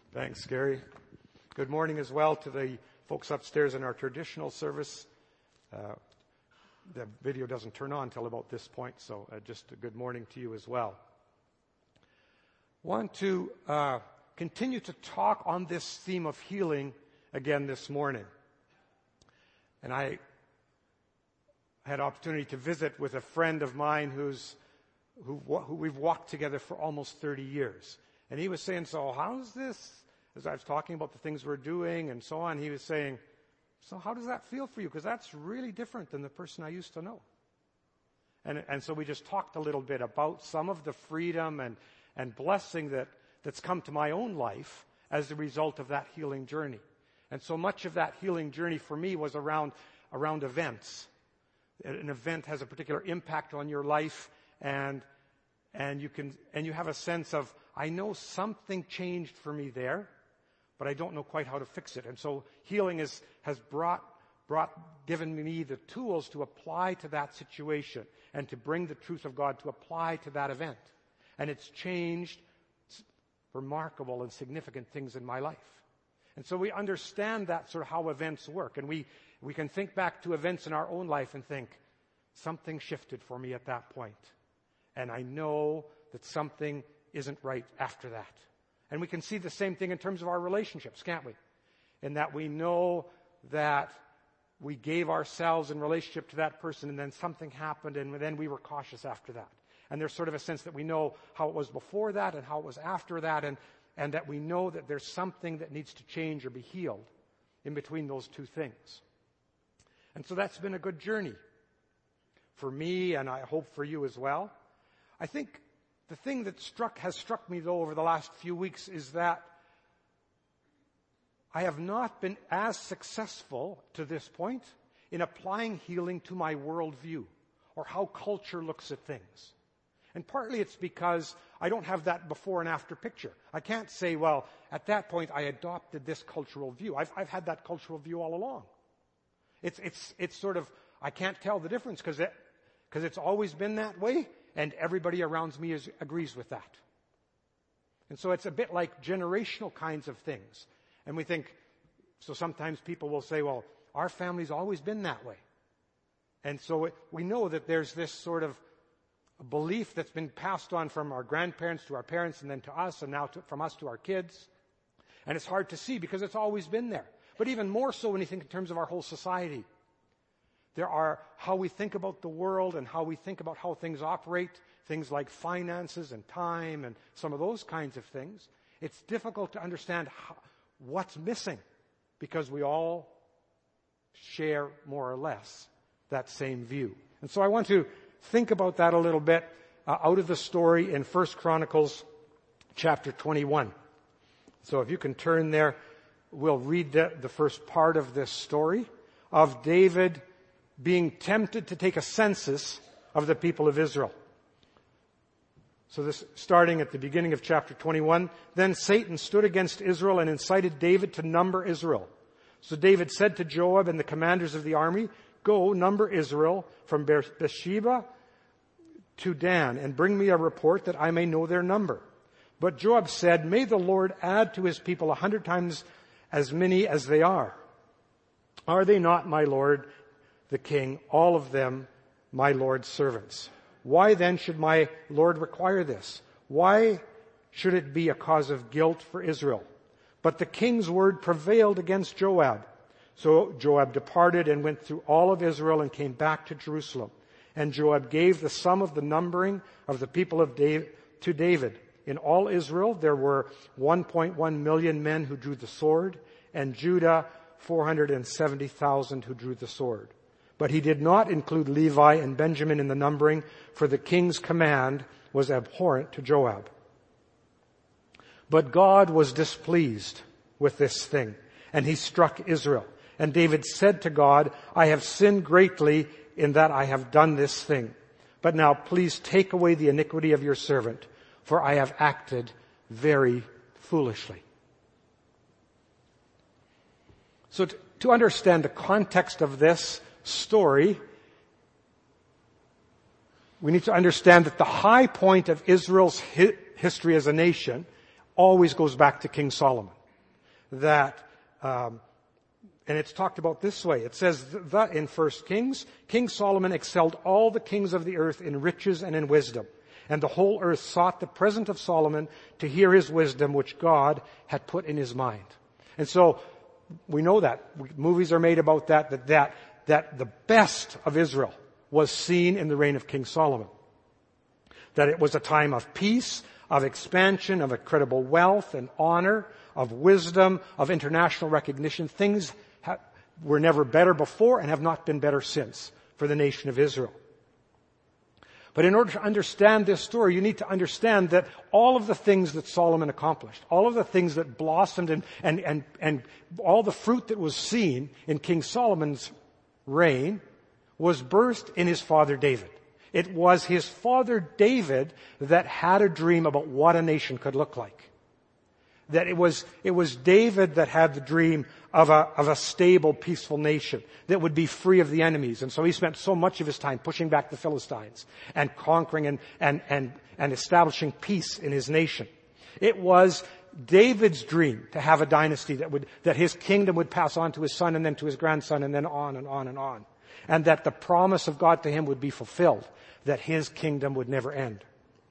Thanks, Gary. Good morning as well to the folks upstairs in our traditional service. The video doesn't turn on until about this point, so just a good morning to you as well. Want to continue to talk on this theme of healing again this morning. And I had opportunity to visit with a friend of mine who we've walked together for almost 30 years. And he was saying, so how's this? As I was talking about the things we're doing and so on, he was saying, so how does that feel for you? Because that's really different than the person I used to know. And so we just talked a little bit about some of the freedom and blessing that's come to my own life as a result of that healing journey. And so much of that healing journey for me was around events. An event has a particular impact on your life, and you have a sense of, I know something changed for me there, but I don't know quite how to fix it. And so healing has given me the tools to apply to that situation and to bring the truth of God to apply to that event. And it's changed remarkable and significant things in my life. And so we understand that sort of how events work. And we can think back to events in our own life and think, something shifted for me at that point. And I know that something isn't right after that. And we can see the same thing in terms of our relationships, can't we? In that we know that we gave ourselves in relationship to that person and then something happened and then we were cautious after that. And there's sort of a sense that we know how it was before that and how it was after that and that we know that there's something that needs to change or be healed in between those two things. And so that's been a good journey for me, and I hope for you as well. I think the thing that has struck me, though, over the last few weeks is that I have not been as successful to this point in applying healing to my worldview or how culture looks at things. And partly it's because I don't have that before and after picture. I can't say, well, at that point I adopted this cultural view. I've had that cultural view all along. It's sort of, I can't tell the difference because it's always been that way. And everybody around me agrees with that. And so it's a bit like generational kinds of things. And we think, so sometimes people will say, well, our family's always been that way. And so we know that there's this sort of belief that's been passed on from our grandparents to our parents and then to us and now from us to our kids. And it's hard to see because it's always been there. But even more so when you think in terms of our whole society. There are how we think about the world and how we think about how things operate, things like finances and time and some of those kinds of things. It's difficult to understand what's missing because we all share more or less that same view. And so I want to think about that a little bit out of the story in 1 Chronicles chapter 21. So if you can turn there, we'll read the first part of this story of David being tempted to take a census of the people of Israel. So this, starting at the beginning of chapter 21, then Satan stood against Israel and incited David to number Israel. So David said to Joab and the commanders of the army, go number Israel from Beersheba to Dan and bring me a report that I may know their number. But Joab said, may the Lord add to his people 100 times as many as they are. Are they not, my Lord, the king, all of them my Lord's servants? Why then should my Lord require this? Why should it be a cause of guilt for Israel? But the king's word prevailed against Joab. So Joab departed and went through all of Israel and came back to Jerusalem. And Joab gave the sum of the numbering of the people of David to David. In all Israel there were 1.1 million men who drew the sword, and Judah 470,000 who drew the sword. But he did not include Levi and Benjamin in the numbering, for the king's command was abhorrent to Joab. But God was displeased with this thing, and he struck Israel. And David said to God, I have sinned greatly in that I have done this thing. But now please take away the iniquity of your servant, for I have acted very foolishly. So to understand the context of this story, we need to understand that the high point of Israel's history as a nation always goes back to King Solomon. that, and it's talked about this way. It says that in 1 Kings, King Solomon excelled all the kings of the earth in riches and in wisdom. And the whole earth sought the presence of Solomon to hear his wisdom, which God had put in his mind. And so, we know that. Movies are made about that the best of Israel was seen in the reign of King Solomon. That it was a time of peace, of expansion, of incredible wealth and honor, of wisdom, of international recognition. Things were never better before and have not been better since for the nation of Israel. But in order to understand this story, you need to understand that all of the things that Solomon accomplished, all of the things that blossomed and all the fruit that was seen in King Solomon's reign was birthed in his father David. It was his father David that had a dream about what a nation could look like. That it was David that had the dream of a stable, peaceful nation that would be free of the enemies. And so he spent so much of his time pushing back the Philistines and conquering and establishing peace in his nation. It was David's dream to have a dynasty that his kingdom would pass on to his son and then to his grandson and then on and on and on. And that the promise of God to him would be fulfilled, that his kingdom would never end.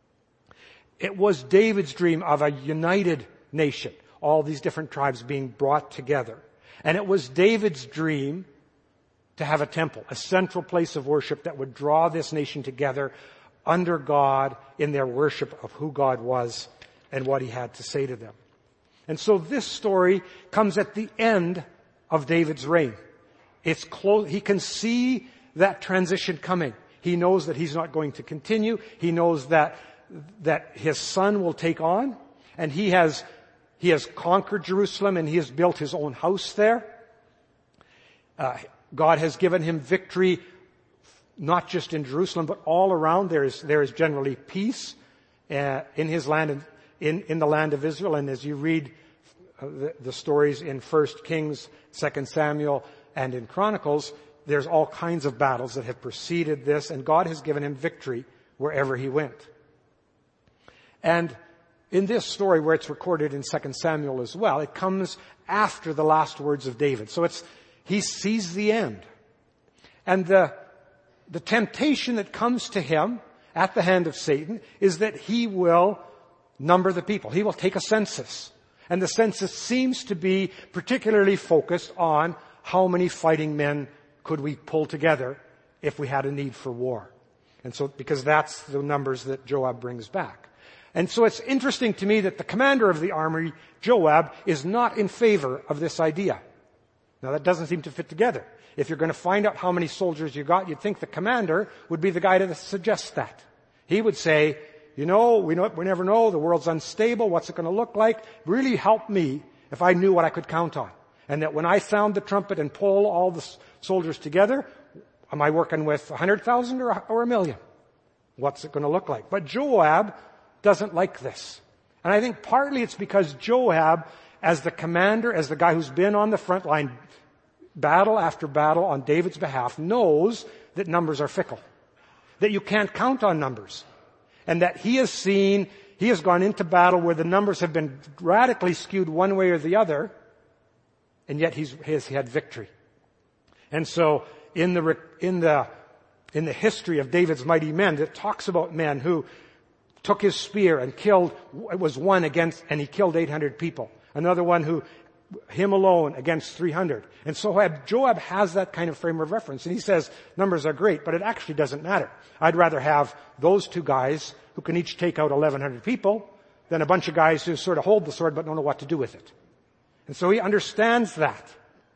It was David's dream of a united nation, all these different tribes being brought together. And it was David's dream to have a temple, a central place of worship that would draw this nation together under God in their worship of who God was and what he had to say to them. And so this story comes at the end of David's reign. It's close. He can see that transition coming. He knows that he's not going to continue. He knows that his son will take on, and he has conquered Jerusalem and he has built his own house there. God has given him victory, not just in Jerusalem, but all around. There is generally peace in his land, in the land of Israel. And as you read the stories in 1 Kings, 2 Samuel, and in Chronicles, there's all kinds of battles that have preceded this, and God has given him victory wherever he went. And in this story, where it's recorded in 2 Samuel as well, it comes after the last words of David. So he sees the end. And the temptation that comes to him at the hand of Satan is that he will number the people. He will take a census. And the census seems to be particularly focused on how many fighting men could we pull together if we had a need for war. And so, because that's the numbers that Joab brings back. And so it's interesting to me that the commander of the army, Joab, is not in favor of this idea. Now that doesn't seem to fit together. If you're going to find out how many soldiers you got, you'd think the commander would be the guy to suggest that. He would say, we never know, the world's unstable, what's it going to look like? Really help me if I knew what I could count on. And that when I sound the trumpet and pull all the soldiers together, am I working with 100,000 or 1,000,000? What's it going to look like? But Joab doesn't like this. And I think partly it's because Joab, as the commander, as the guy who's been on the front line, battle after battle on David's behalf, knows that numbers are fickle. That you can't count on numbers. And that he has gone into battle where the numbers have been radically skewed one way or the other, and yet he has had victory. And so in the history of David's mighty men, it talks about men who took his spear and killed, it was one against, and he killed 800 people. Another one him alone against 300. And so Joab has that kind of frame of reference. And he says, numbers are great, but it actually doesn't matter. I'd rather have those two guys who can each take out 1,100 people than a bunch of guys who sort of hold the sword but don't know what to do with it. And so he understands that.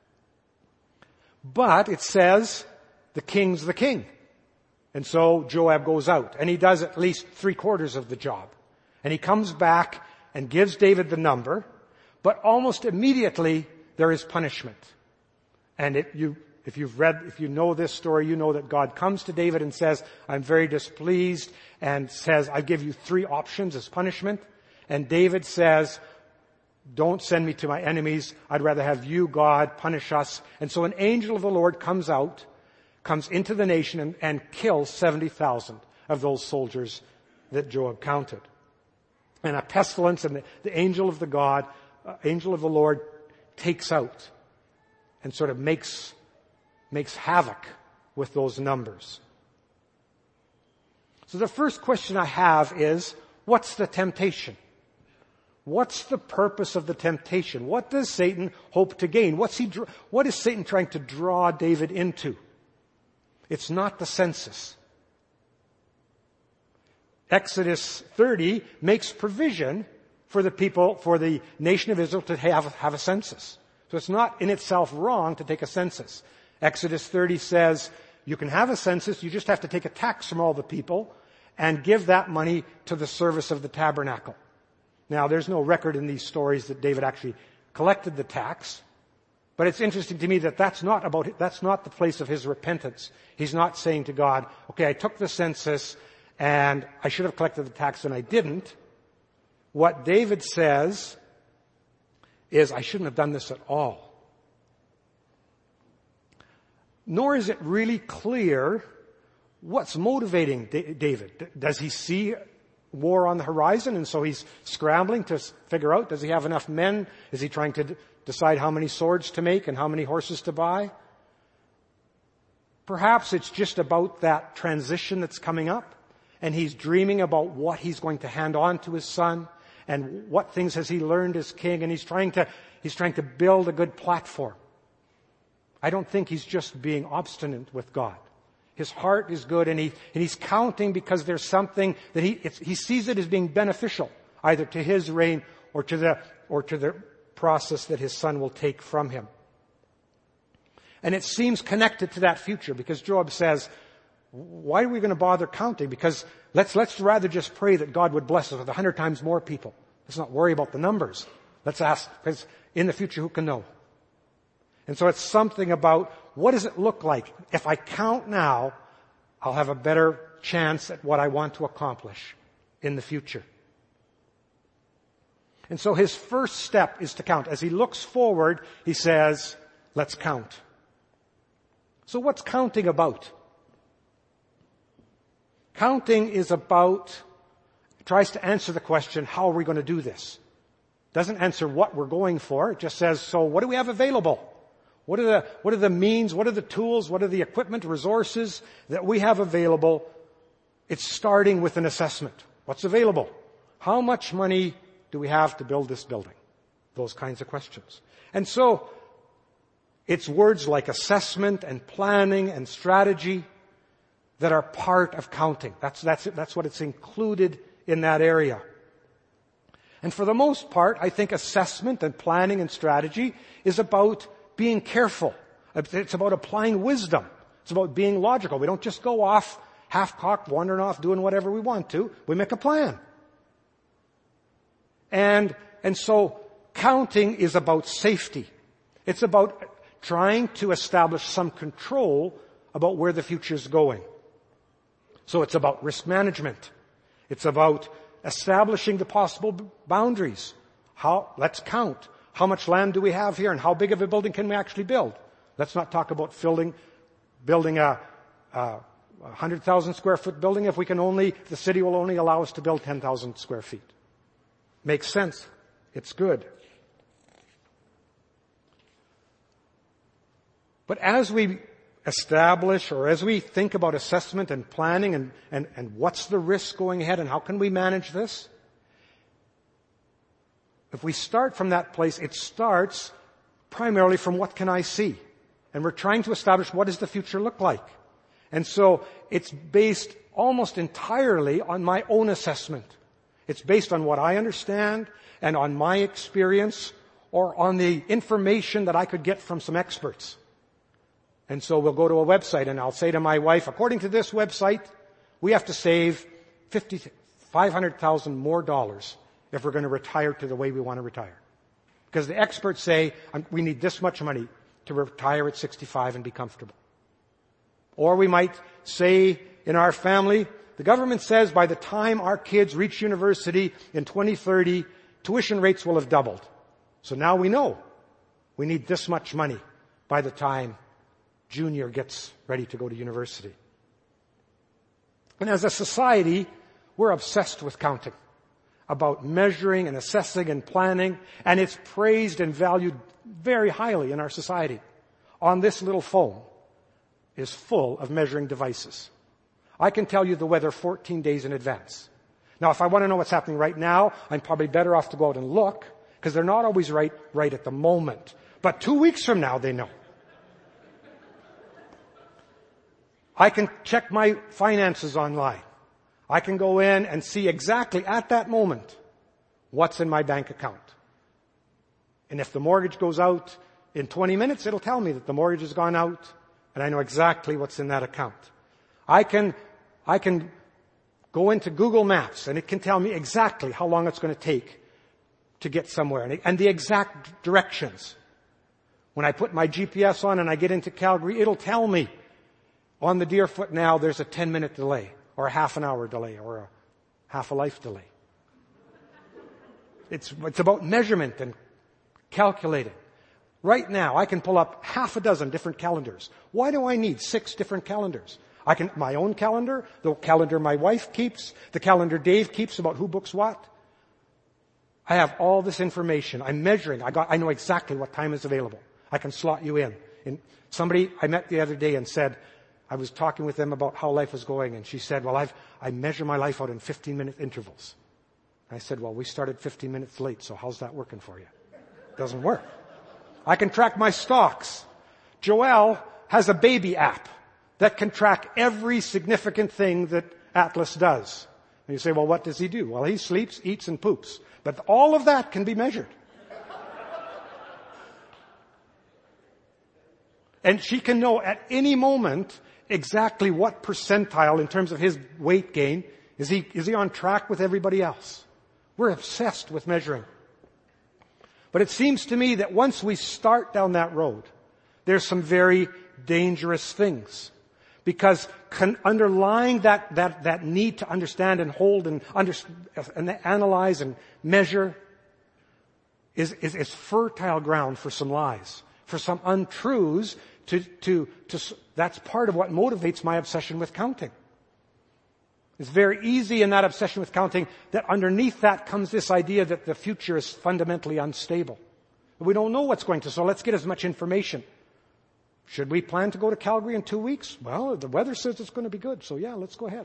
But it says, the king's the king. And so Joab goes out, and he does at least 3/4 of the job. And he comes back and gives David the number, but almost immediately there is punishment. And if you know this story, you know that God comes to David and says, I'm very displeased, and says, I give you 3 options as punishment. And David says, don't send me to my enemies. I'd rather have you, God, punish us. And so an angel of the Lord comes into the nation and kills 70,000 of those soldiers that Joab counted. And a pestilence, and the angel of the Lord takes out and sort of makes havoc with those numbers. So the first question I have is, what's the temptation? What's the purpose of the temptation? What does Satan hope to gain? What is Satan trying to draw David into? It's not the census. Exodus 30 makes provision for the nation of Israel to have a census. So it's not in itself wrong to take a census. Exodus 30 says you can have a census, you just have to take a tax from all the people and give that money to the service of the tabernacle. Now, there's no record in these stories that David actually collected the tax, but it's interesting to me that that's not the place of his repentance. He's not saying to God, okay, I took the census and I should have collected the tax and I didn't. What David says is, I shouldn't have done this at all. Nor is it really clear what's motivating David. Does he see war on the horizon and so he's scrambling to figure out, does he have enough men? Is he trying to decide how many swords to make and how many horses to buy? Perhaps it's just about that transition that's coming up, and he's dreaming about what he's going to hand on to his son and what things has he learned as king, and he's trying to build a good platform. I don't think he's just being obstinate with God. His heart is good, and he's counting because there's something that he sees it as being beneficial, either to his reign or to the process that his son will take from him. And it seems connected to that future, because Joab says, why are we going to bother counting? Because let's rather just pray that God would bless us with 100 times more people. Let's not worry about the numbers. Let's ask, because in the future, who can know? And so it's something about, what does it look like? If I count now, I'll have a better chance at what I want to accomplish in the future. And so his first step is to count. As he looks forward, he says, let's count. So what's counting about? Counting is tries to answer the question, how are we going to do this? Doesn't answer what we're going for. It just says, so what do we have available? What are the means? What are the tools? What are the equipment, resources that we have available? It's starting with an assessment. What's available? How much money do we have to build this building? Those kinds of questions. And so it's words like assessment and planning and strategy that are part of counting. That's what it's included in that area. And for the most part, I think assessment and planning and strategy is about being careful. It's about applying wisdom. It's about being logical. We don't just go off half-cocked, wandering off, doing whatever we want to. We make a plan. And so counting is about safety. It's about trying to establish some control about where the future is going. So it's about risk management. It's about establishing the possible boundaries. Let's count. How much land do we have here, and how big of a building can we actually build? Let's not talk about building a 100,000 square foot building if the city will only allow us to build 10,000 square feet. Makes sense. It's good. But as we establish, or as we think about assessment and planning and what's the risk going ahead and how can we manage this, if we start from that place, it starts primarily from what can I see? And we're trying to establish what does the future look like. And so it's based almost entirely on my own assessment. It's based on what I understand and on my experience or on the information that I could get from some experts. And so we'll go to a website and I'll say to my wife, according to this website, we have to save $500,000 more if we're going to retire to the way we want to retire. Because the experts say we need this much money to retire at 65 and be comfortable. Or we might say in our family, the government says by the time our kids reach university in 2030, tuition rates will have doubled. So now we know we need this much money by the time junior gets ready to go to university. And as a society, we're obsessed with counting, about measuring and assessing and planning, and it's praised and valued very highly in our society, on this little phone, is full of measuring devices. I can tell you the weather 14 days in advance. Now, if I want to know what's happening right now, I'm probably better off to go out and look, because they're not always right at the moment. But 2 weeks from now, they know. I can check my finances online. I can go in and see exactly at that moment what's in my bank account. And if the mortgage goes out in 20 minutes, it'll tell me that the mortgage has gone out, and I know exactly what's in that account. I can go into Google Maps, and it can tell me exactly how long it's going to take to get somewhere, and the exact directions. When I put my GPS on and I get into Calgary, it'll tell me on the Deerfoot now there's a 10-minute delay, or a half an hour delay, or a half a life delay. It's about measurement and calculating. Right now, I can pull up half a dozen different calendars. Why do I need 6 different calendars? My own calendar, the calendar my wife keeps, the calendar Dave keeps about who books what. I have all this information. I'm measuring. I know exactly what time is available. I can slot you in. And somebody I met the other day and said, I was talking with them about how life was going, and she said, well, I measure my life out in 15-minute intervals. I said, well, we started 15 minutes late, so how's that working for you? Doesn't work. I can track my stocks. Joelle has a baby app that can track every significant thing that Atlas does. And you say, well, what does he do? Well, he sleeps, eats, and poops. But all of that can be measured. And she can know at any moment exactly what percentile in terms of his weight gain. Is he on track with everybody else? We're obsessed with measuring. But it seems to me that once we start down that road, there's some very dangerous things. Because underlying that need to understand and hold and analyze and measure is fertile ground for some lies, for some untruths. That's part of what motivates my obsession with counting. It's very easy in that obsession with counting that underneath that comes this idea that the future is fundamentally unstable. We don't know what's going to, so let's get as much information. Should we plan to go to Calgary in 2 weeks? Well, the weather says it's going to be good, so yeah, let's go ahead.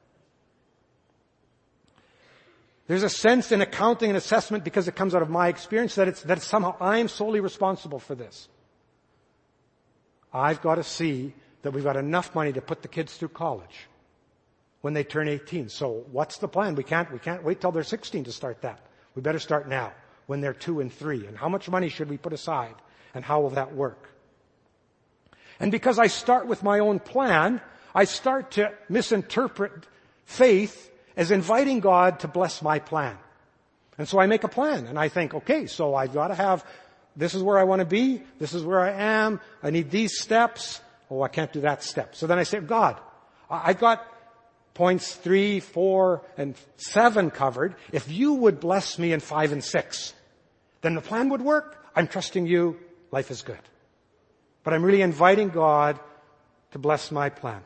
There's a sense in accounting and assessment, because it comes out of my experience, that somehow I'm solely responsible for this. I've got to see that we've got enough money to put the kids through college when they turn 18. So what's the plan? We can't wait till they're 16 to start that. We better start now when they're 2 and 3. And how much money should we put aside? And how will that work? And because I start with my own plan, I start to misinterpret faith as inviting God to bless my plan. And so I make a plan and I think, okay, so I've got to have, this is where I want to be, this is where I am, I need these steps. Oh, I can't do that step. So then I say, God, I've got points 3, 4, and 7 covered. If you would bless me in 5 and 6, then the plan would work. I'm trusting you. Life is good. But I'm really inviting God to bless my plan.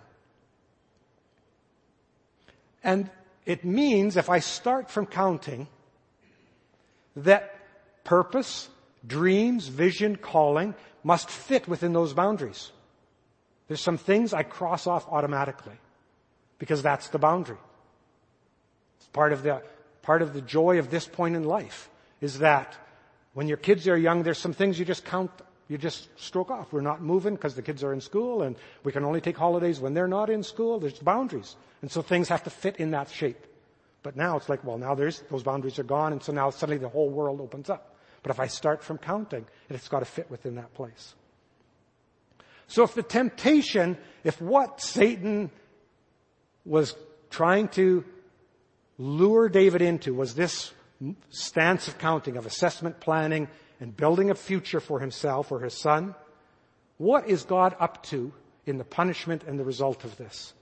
And it means, if I start from counting, that purpose, dreams, vision, calling must fit within those boundaries. There's some things I cross off automatically because that's the boundary. It's part of the joy of this point in life is that when your kids are young, there's some things you just stroke off. We're not moving because the kids are in school, and we can only take holidays when they're not in school. There's boundaries. And so things have to fit in that shape. But now it's like, well, now those boundaries are gone, and so now suddenly the whole world opens up. But if I start from counting, it's got to fit within that place. So if the temptation, if what Satan was trying to lure David into was this stance of counting, of assessment, planning, and building a future for himself or his son, what is God up to in the punishment and the result of this?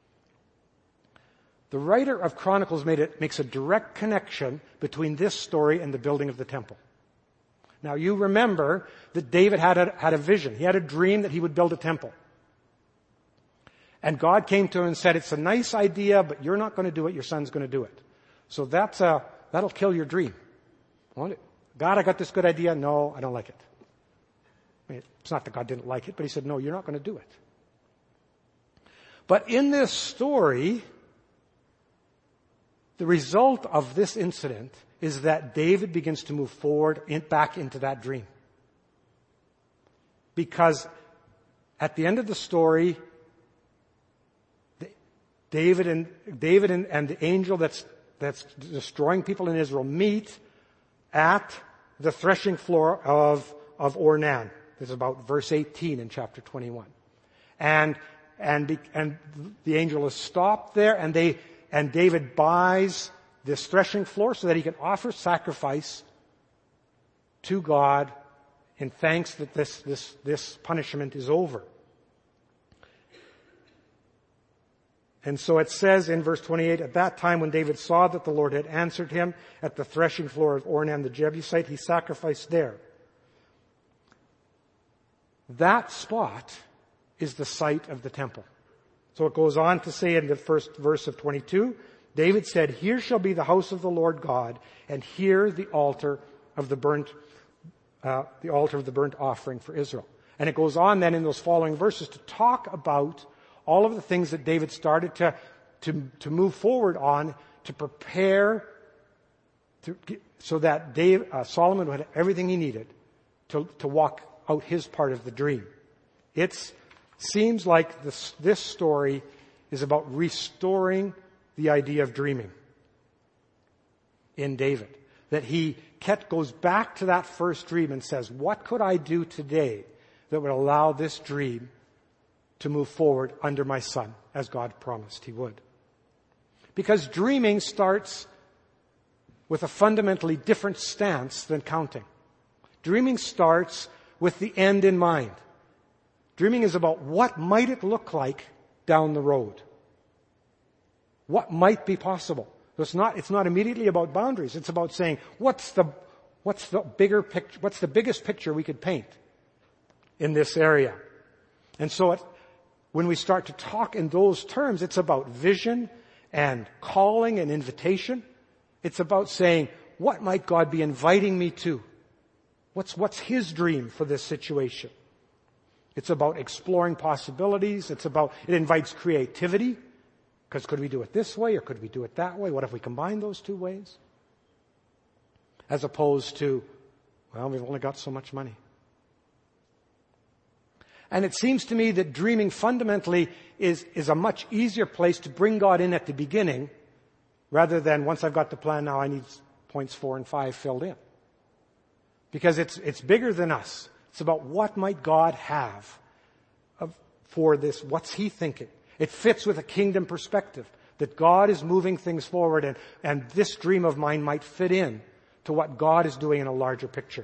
The writer of Chronicles makes a direct connection between this story and the building of the temple. Now you remember that David had a vision. He had a dream that he would build a temple. And God came to him and said, it's a nice idea, but you're not going to do it, your son's going to do it. So that'll kill your dream. Won't it? God, I got this good idea. No, I don't like it. I mean, it's not that God didn't like it, but he said, no, you're not going to do it. But in this story, the result of this incident is that David begins to move forward back into that dream. Because at the end of the story, David and the angel that's destroying people in Israel meet at the threshing floor of Ornan. This is about verse 18 in chapter 21. And the angel is stopped there, and David buys this threshing floor so that he can offer sacrifice to God in thanks that this punishment is over. And so it says in verse 28, at that time when David saw that the Lord had answered him at the threshing floor of Ornan the Jebusite, he sacrificed there. That spot is the site of the temple. So it goes on to say in the first verse of 22, David said, here shall be the house of the Lord God, and here the altar of the burnt offering for Israel. And it goes on then in those following verses to talk about all of the things that David started to move forward on to prepare so that Solomon would have everything he needed to walk out his part of the dream. It seems like this story is about restoring the idea of dreaming in David. That he goes back to that first dream and says, what could I do today that would allow this dream to move forward under my son, as God promised he would? Because dreaming starts with a fundamentally different stance than counting. Dreaming starts with the end in mind. Dreaming is about what might it look like down the road. What might be possible. It's not immediately about boundaries. It's about saying, what's the bigger picture, what's the biggest picture we could paint in this area? And so when we start to talk in those terms, it's about vision and calling and invitation. It's about saying, what might God be inviting me to? What's his dream for this situation? It's about exploring possibilities. It invites creativity. Because could we do it this way or could we do it that way? What if we combine those two ways? As opposed to, well, we've only got so much money. And it seems to me that dreaming fundamentally is a much easier place to bring God in at the beginning rather than once I've got the plan, now I need points 4 and 5 filled in. Because it's bigger than us. It's about what might God have for this, what's he thinking? It fits with a kingdom perspective that God is moving things forward and this dream of mine might fit in to what God is doing in a larger picture.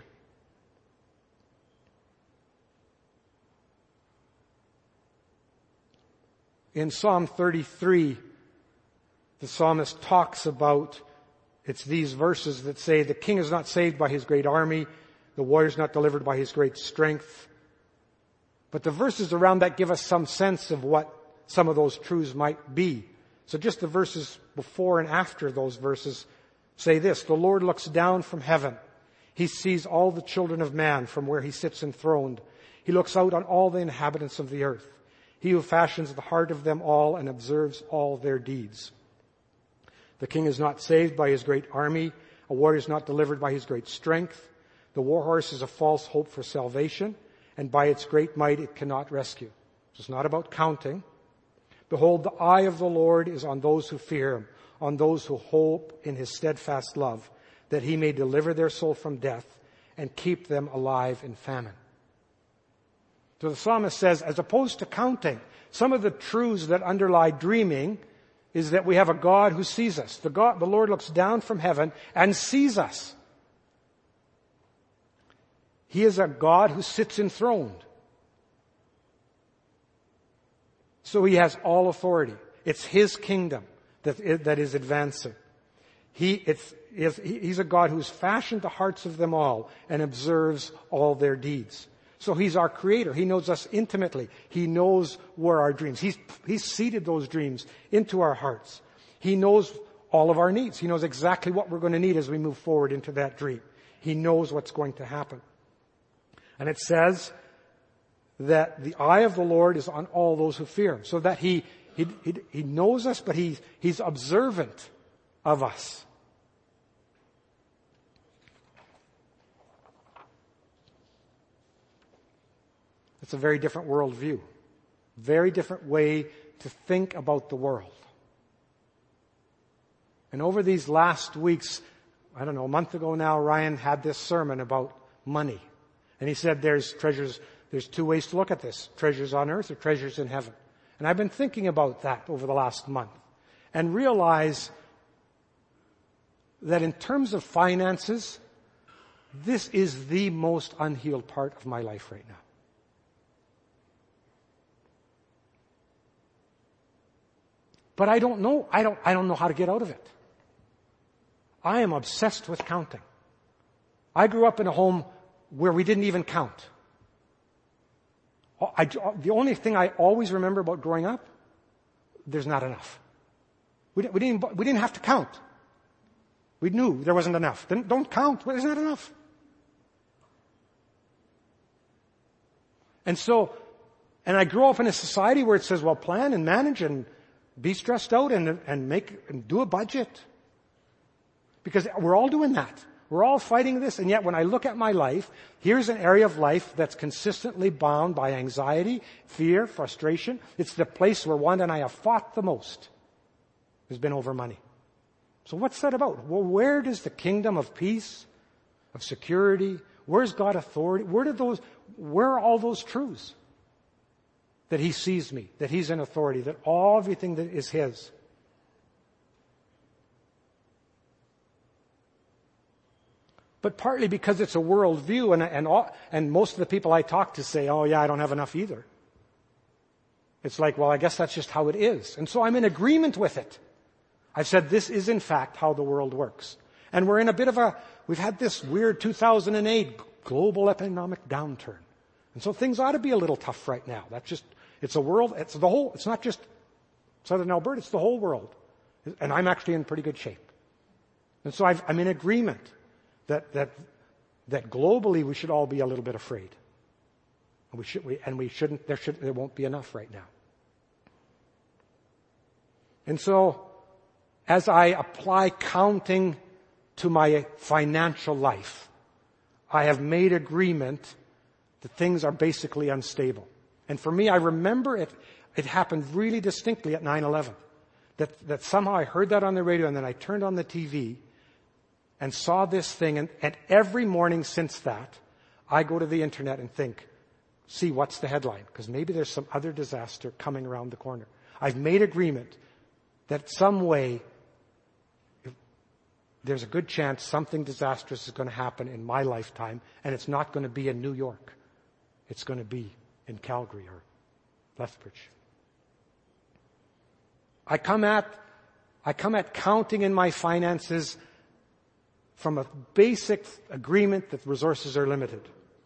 In Psalm 33, the psalmist talks about, it's these verses that say, the king is not saved by his great army, the warrior is not delivered by his great strength. But the verses around that give us some sense of what some of those truths might be. So just the verses before and after those verses say this, the Lord looks down from heaven. He sees all the children of man from where he sits enthroned. He looks out on all the inhabitants of the earth. He who fashions the heart of them all and observes all their deeds. The king is not saved by his great army. A warrior is not delivered by his great strength. The war horse is a false hope for salvation, and by its great might it cannot rescue. It's not about counting. Behold, the eye of the Lord is on those who fear him, on those who hope in his steadfast love, that he may deliver their soul from death and keep them alive in famine. So the psalmist says, as opposed to counting, some of the truths that underlie dreaming is that we have a God who sees us. The Lord looks down from heaven and sees us. He is a God who sits enthroned. So he has all authority. It's his kingdom that is advancing. He's a God who's fashioned the hearts of them all and observes all their deeds. So he's our creator. He knows us intimately. He knows where our dreams. He's seeded those dreams into our hearts. He knows all of our needs. He knows exactly what we're going to need as we move forward into that dream. He knows what's going to happen. And it says that the eye of the Lord is on all those who fear him. So that he knows us, but he's observant of us. It's a very different worldview. Very different way to think about the world. And over these last weeks, I don't know, a month ago now, Ryan had this sermon about money. And he said there's two ways to look at this. Treasures on earth or treasures in heaven. And I've been thinking about that over the last month. And realize that in terms of finances, this is the most unhealed part of my life right now. But I don't know. I don't know how to get out of it. I am obsessed with counting. I grew up in a home where we didn't even count. The only thing I always remember about growing up, there's not enough. We didn't have to count. We knew there wasn't enough. Then don't count. There's not enough. And I grew up in a society where it says, well, plan and manage and be stressed out and do a budget. Because we're all doing that. We're all fighting this, and yet when I look at my life, here's an area of life that's consistently bound by anxiety, fear, frustration. It's the place where Wanda and I have fought the most. Has been over money. So what's that about? Well, where does the kingdom of peace, of security, where's God authority? Where are all those truths? That He sees me, that He's in authority, that everything that is His. But partly because it's a worldview, and most of the people I talk to say, oh yeah, I don't have enough either. It's like, well, I guess that's just how it is. And so I'm in agreement with it. I've said this is in fact how the world works. And we're in we've had this weird 2008 global economic downturn. And so things ought to be a little tough right now. It's not just Southern Alberta, it's the whole world. And I'm actually in pretty good shape. And so I'm in agreement that globally we should all be a little bit afraid. There won't be enough right now. And so, as I apply counting to my financial life, I have made agreement that things are basically unstable. And for me, I remember it happened really distinctly at 9/11. That somehow I heard that on the radio, and then I turned on the TV and saw this thing, and every morning since that, I go to the internet and see what's the headline, because maybe there's some other disaster coming around the corner. I've made agreement that some way there's a good chance something disastrous is going to happen in my lifetime, and it's not going to be in New York. It's going to be in Calgary or Lethbridge. I come at counting in my finances from a basic agreement that resources are limited.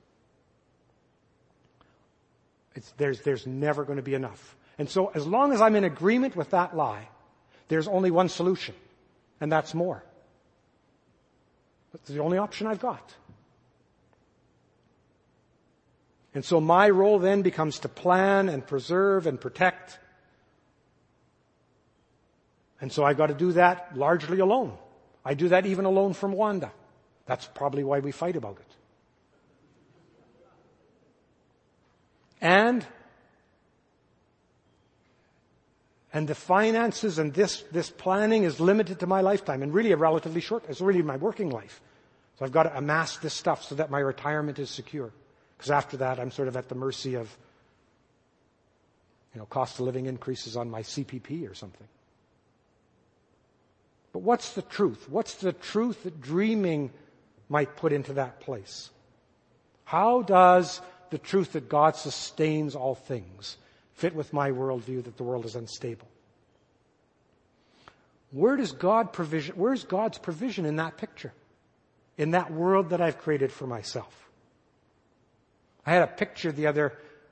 There's never going to be enough. And so as long as I'm in agreement with that lie, there's only one solution, and that's more. That's the only option I've got. And so my role then becomes to plan and preserve and protect. And so I've got to do that largely alone. I do that even alone from Wanda. That's probably why we fight about it. And the finances and this planning is limited to my lifetime, and really it's really my working life. So I've got to amass this stuff so that my retirement is secure. Because after that, I'm sort of at the mercy of, cost of living increases on my CPP or something. But what's the truth? What's the truth that dreaming might put into that place? How does the truth that God sustains all things fit with my worldview that the world is unstable? Where's God's provision in that picture? In that world that I've created for myself? I had a picture the other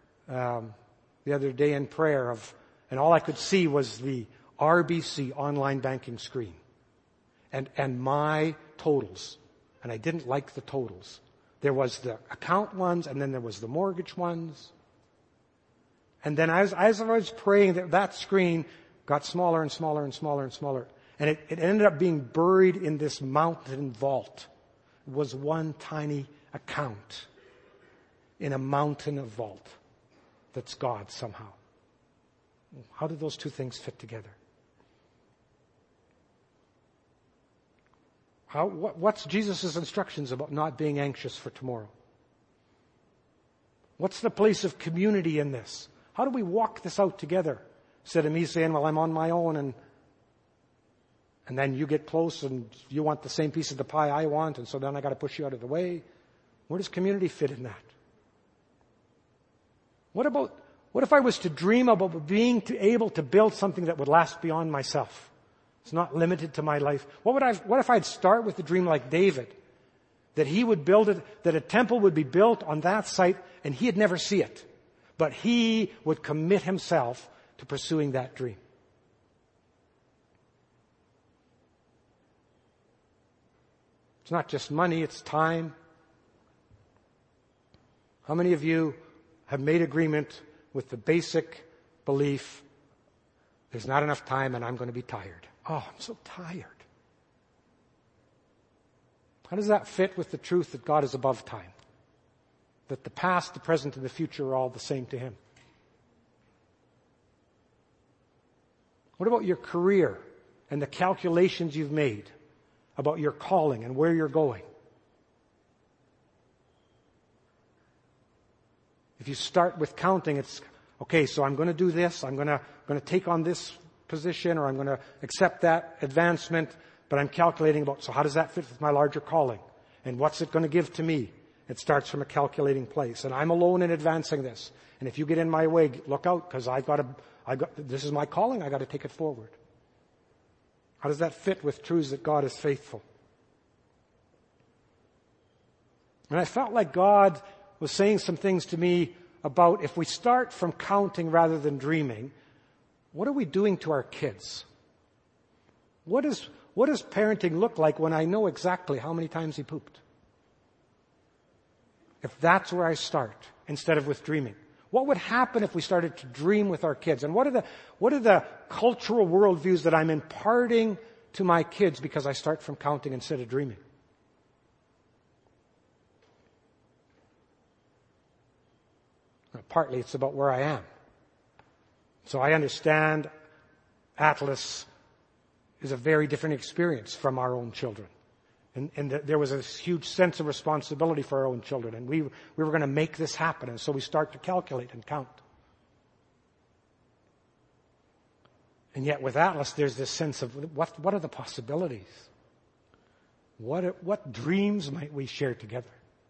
day in prayer and all I could see was the RBC online banking screen and my totals. And I didn't like the totals. There was the account ones, and then there was the mortgage ones. And then as I was praying, that screen got smaller and smaller and smaller and smaller. And it ended up being buried in this mountain vault. It was one tiny account in a mountain of vault that's God somehow. How do those two things fit together? What's Jesus' instructions about not being anxious for tomorrow? What's the place of community in this? How do we walk this out together? Instead of me saying, well, I'm on my own, and then you get close and you want the same piece of the pie I want, and so then I got to push you out of the way. Where does community fit in that? What if I was to dream about being able to build something that would last beyond myself? It's not limited to my life. What if I'd start with a dream like David? That he would build it, that a temple would be built on that site and he'd never see it. But he would commit himself to pursuing that dream. It's not just money, it's time. How many of you have made agreement with the basic belief, there's not enough time and I'm going to be tired? Oh, I'm so tired. How does that fit with the truth that God is above time? That the past, the present, and the future are all the same to Him? What about your career and the calculations you've made about your calling and where you're going? If you start with counting, it's, okay, so I'm going to do this, I'm going to take on this position, or I'm going to accept that advancement, but I'm calculating about, so how does that fit with my larger calling? And what's it going to give to me? It starts from a calculating place. And I'm alone in advancing this. And if you get in my way, look out, because this is my calling, I got to take it forward. How does that fit with truths that God is faithful? And I felt like God was saying some things to me about if we start from counting rather than dreaming, what are we doing to our kids? What does parenting look like when I know exactly how many times he pooped? If that's where I start instead of with dreaming. What would happen if we started to dream with our kids? And what are the cultural worldviews that I'm imparting to my kids because I start from counting instead of dreaming? Partly it's about where I am. So I understand Atlas is a very different experience from our own children. And there was a huge sense of responsibility for our own children. And we were going to make this happen. And so we start to calculate and count. And yet with Atlas, there's this sense of what are the possibilities? What dreams might we share together?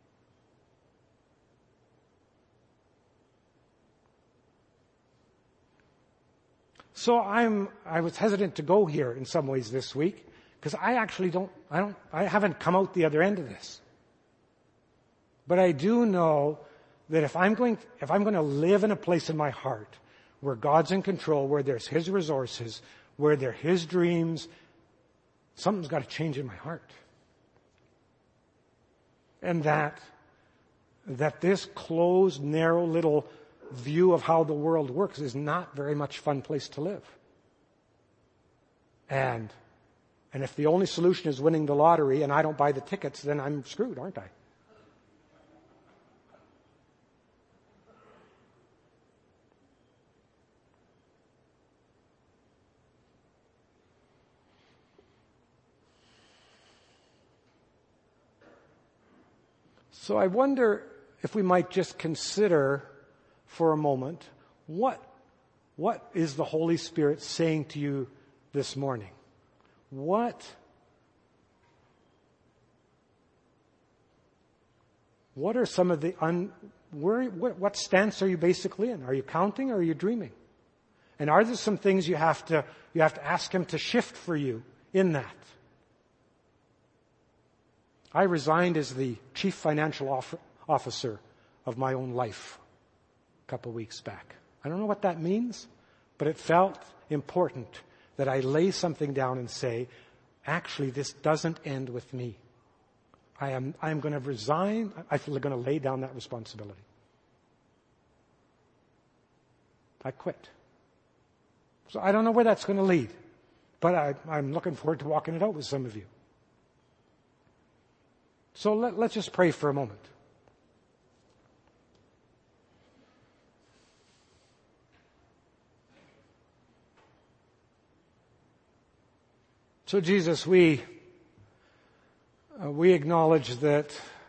So I was hesitant to go here in some ways this week because I haven't come out the other end of this. But I do know that if I'm going to live in a place in my heart where God's in control, where there's His resources, where there are His dreams, something's got to change in my heart. And that this closed, narrow little view of how the world works is not very much fun place to live. And if the only solution is winning the lottery and I don't buy the tickets, then I'm screwed, aren't I? So I wonder if we might just consider for a moment, what is the Holy Spirit saying to you this morning? What are some of the what stance are you basically in? Are you counting or are you dreaming? And are there some things you have to ask Him to shift for you in that? I resigned as the chief financial officer of my own life a couple of weeks back. I don't know what that means, but it felt important that I lay something down and say, actually, this doesn't end with me. I am going to resign. I'm going to lay down that responsibility. I quit. So I don't know where that's going to lead, but I'm looking forward to walking it out with some of you. So let's just pray for a moment. So Jesus, we acknowledge that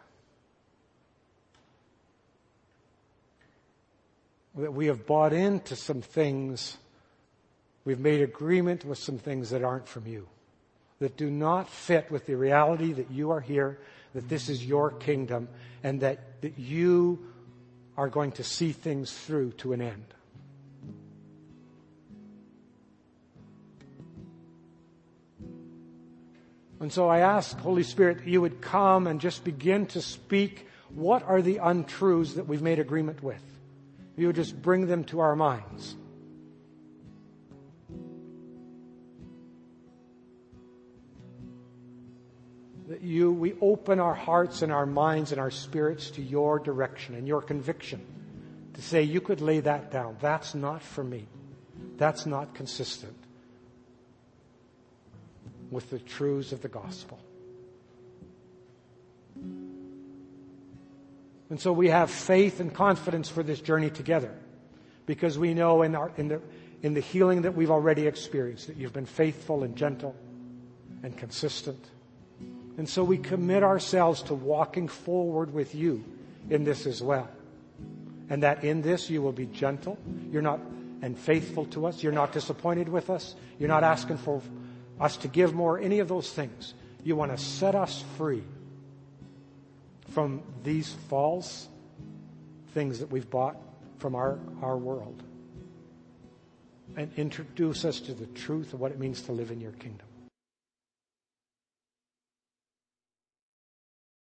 we have bought into some things, we've made agreement with some things that aren't from you, that do not fit with the reality that you are here, that this is your kingdom, and that you are going to see things through to an end. And so I ask, Holy Spirit, you would come and just begin to speak. What are the untruths that we've made agreement with? You would just bring them to our minds. That we open our hearts and our minds and our spirits to your direction and your conviction to say, you could lay that down. That's not for me. That's not consistent with the truths of the gospel. And so we have faith and confidence for this journey together, because we know in the healing that we've already experienced that you've been faithful and gentle and consistent. And so we commit ourselves to walking forward with you in this as well. And that in this you will be gentle. You're not and faithful to us. You're not disappointed with us. You're not asking for us to give more, any of those things. You want to set us free from these false things that we've bought from our world, and introduce us to the truth of what it means to live in your kingdom.